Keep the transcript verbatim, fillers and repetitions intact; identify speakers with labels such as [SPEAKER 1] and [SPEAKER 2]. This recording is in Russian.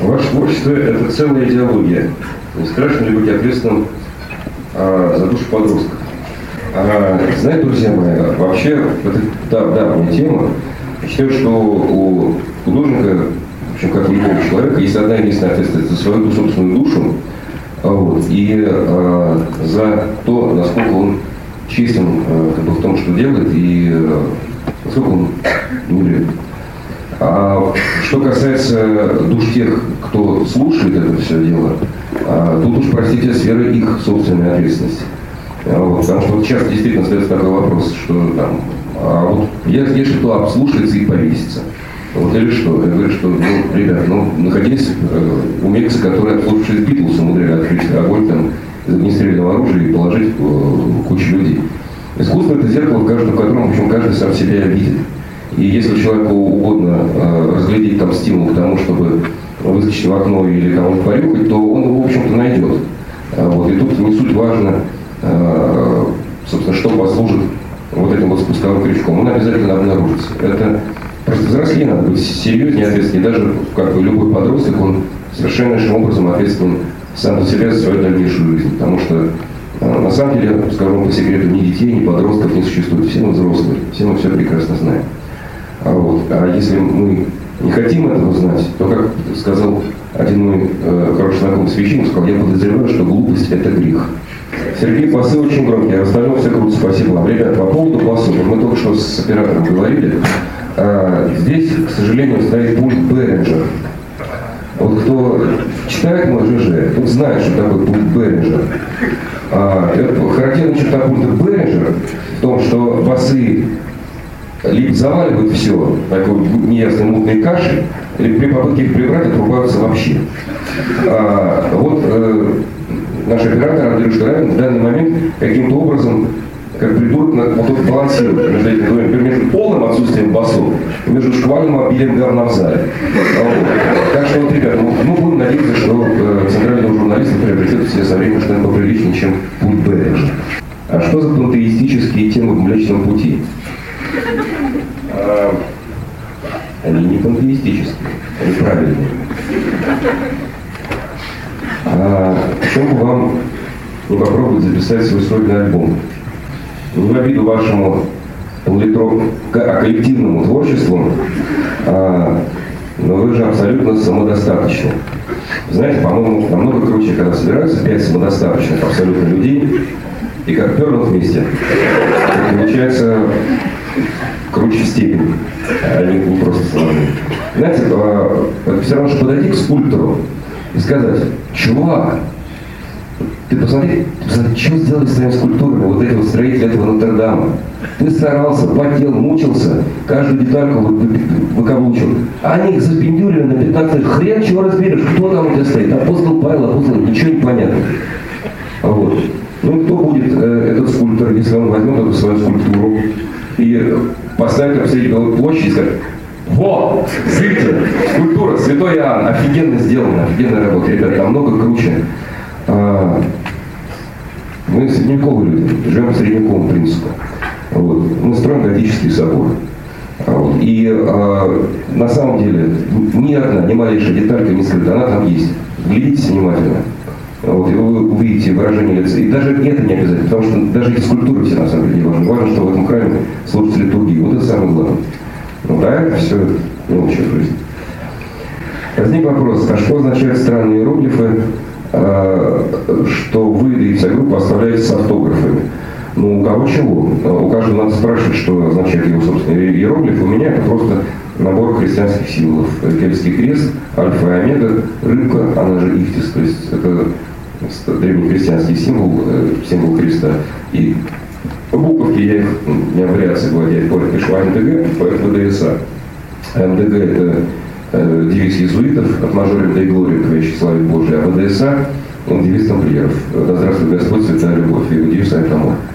[SPEAKER 1] Ваше творчество – это целая идеология. Не страшно ли быть ответственным а, за душу подростков? А, знаете, друзья мои, вообще, это да, давняя тема. Я считаю, что у художника, в общем, как у любого человека, есть одна единственная ответственность за свою собственную душу, вот, и а, за то, насколько он честен а, как бы, в том, что делает, и а, насколько он не врет. А что касается душ тех, кто слушает это все дело, а, тут уж, простите, сфера их собственной ответственности. А, вот, потому что вот часто действительно задается такой вопрос, что там, а вот если кто обслушается и повесится. Вот или что? Я говорю, что, ну, ребят, ну, находились э, умельцы, которые, обслужившись Битлз, умудряли открыть огонь там из огнестрельного оружия и положить э, кучу людей. Искусство – это зеркало, в каждом, в котором, в общем, каждый сам себя видит. И если человеку угодно э, разглядеть там стимул к тому, чтобы выскочить в окно или кого-то порюхать, то он его, в общем-то, найдет. А, вот, и тут не суть важно, э, собственно, что послужит вот этим вот спусковым крючком. Он обязательно обнаружится. Это просто взрослее надо быть серьезнее, ответственнее. Даже как бы любой подросток, он совершеннейшим образом ответственен сам за себя, за свою дальнейшую жизнь. Потому что э, на самом деле, скажу вам по секрету, ни детей, ни подростков не существует. Все мы взрослые, все мы все прекрасно знаем. А, вот. А если мы не хотим этого знать, то, как сказал один мой э, хороший знакомый священник, сказал, я подозреваю, что глупость – это грех. Сергей, басы очень громкие, а остальное все круто, спасибо вам. Ребят, по поводу басов, мы только что с оператором говорили, а, здесь, к сожалению, стоит пульт Behringer. Вот кто читает мой ЖЖ, тот знает, что такое пульт Behringer. А, это характерная черта пульта Behringer в том, что басы либо заваливают все такой неясной мутной кашей, либо при попытке их прибрать отрубаются вообще. А, вот э, наш оператор Андрей Штарин в данный момент каким-то образом, как придурок, вот он балансирует между этим двумя, между полным отсутствием басов и между шквальным обилием говна в зале. Вот. Так что, вот, ребята, ну, ну будем надеяться, что э, центрального журналиста приобретет все со временем что-нибудь поприличнее, чем пульт Behringer. А что за пантеистические темы в Млечном пути? А, они не пантеистические, они правильные. А, почему бы вам не попробовать записать свой сольный альбом? Не в обиду вашему полулитро... коллективному творчеству, а, но вы же абсолютно самодостаточны. Знаете, по-моему, намного круче, когда собираются пять самодостаточных абсолютно людей, и как пернут вместе, получается круче степени, они не просто сложны. Знаете, это все равно, что подойти к скульптору и сказать, чувак, ты посмотри, ты посмотри, что сделали с твоими скульптурами, вот эти вот строители этого Нотр-Дама. Ты старался, потел, мучился, каждую детальку выкаблучил. А они их запендюрили на пятнадцать, хрен чего разберешь, кто там у тебя стоит, апостол Павел, апостол, ничего не понятно. Вот. Ну, кто будет э, этот скульптор, если он возьмет эту свою скульптуру и поставит ее посреди Белой площади и скажет, вот, смотрите, скульптура, Святой Иоанн, офигенно сделана, офигенная работа, ребята, там много круче. А, мы средневековые люди, живем по средневековому принципу. Вот. Мы строим готический собор. А, вот. И а, на самом деле ни одна, ни малейшая деталька не скрыта, она там есть. Глядитесь внимательно. Вот, и вы увидите выражение лица. И даже это не обязательно, потому что даже эти скульптуры все на самом деле не важны. Важно, что в этом храме служится литургия. Вот это самое главное. Ну да, это все мелочи в жизни. Возник вопрос, а что означают странные иероглифы, а, что вы, да и вся группа оставляете с автографами? Ну, у кого чего? У каждого надо спрашивать, что означает его собственный иероглиф. У меня это просто набор христианских символов. Кельтский крест, альфа и омега, рыбка, она же ихтис, то есть это древнехристианский символ, символ креста. И буковки, я их, у меня вариации была, я их пишу АМДГ, поэтому ВДСА. АМДГ это э, девиз иезуитов, от мажорим до глории, к вещи славе Божией, а ВДСА он девиз тамплиеров. Да здравствует Господь, святая любовь, и его девиз Амитамор.